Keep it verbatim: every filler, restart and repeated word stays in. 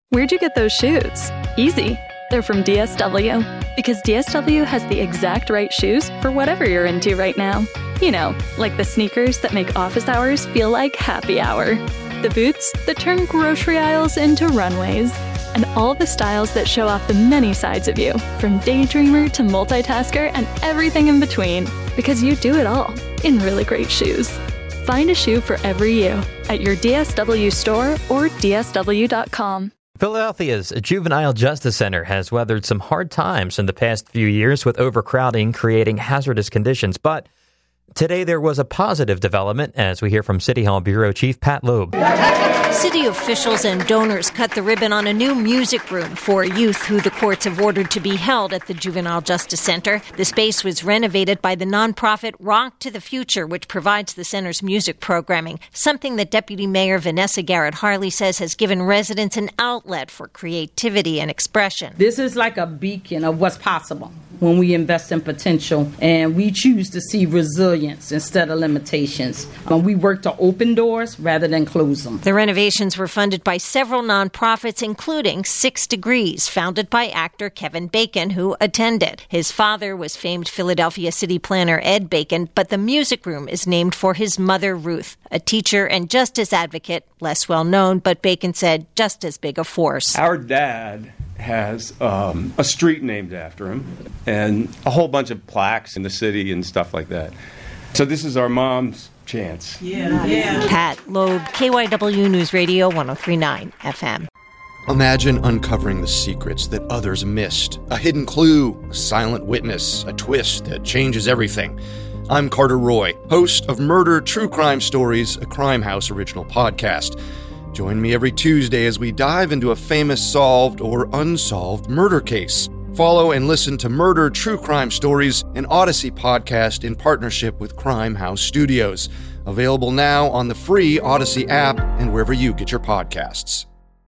Where'd you get those shoes? Easy. They're from D S W. Because D S W has the exact right shoes for whatever you're into right now. You know, like the sneakers that make office hours feel like happy hour. The boots that turn grocery aisles into runways. And all the styles that show off the many sides of you, from daydreamer to multitasker and everything in between. Because you do it all in really great shoes. Find a shoe for every you at your D S W store or D S W dot com. Philadelphia's Juvenile Justice Center has weathered some hard times in the past few years with overcrowding creating hazardous conditions. But today there was a positive development, as we hear from City Hall Bureau Chief Pat Loeb. City officials and donors cut the ribbon on a new music room for youth who the courts have ordered to be held at the Juvenile Justice Center. The space was renovated by the nonprofit Rock to the Future, which provides the center's music programming, something that Deputy Mayor Vanessa Garrett Harley says has given residents an outlet for creativity and expression. This is like a beacon of what's possible when we invest in potential and we choose to see resilience instead of limitations. Um, we work to open doors rather than close them. The renovations were funded by several nonprofits, including Six Degrees, founded by actor Kevin Bacon, who attended. His father was famed Philadelphia city planner Ed Bacon, but the music room is named for his mother, Ruth, a teacher and justice advocate, less well known, but Bacon said just as big a force. Our dad has um, a street named after him and a whole bunch of plaques in the city and stuff like that. So this is our mom's chance. Yeah, yeah. Pat Loeb, K Y W News Radio, one oh three point nine F M. Imagine uncovering the secrets that others missed. A hidden clue, a silent witness, a twist that changes everything. I'm Carter Roy, host of Murder True Crime Stories, a Crime House original podcast. Join me every Tuesday as we dive into a famous solved or unsolved murder case. Follow and listen to Murder True Crime Stories, an Odyssey podcast in partnership with Crime House Studios. Available now on the free Odyssey app and wherever you get your podcasts.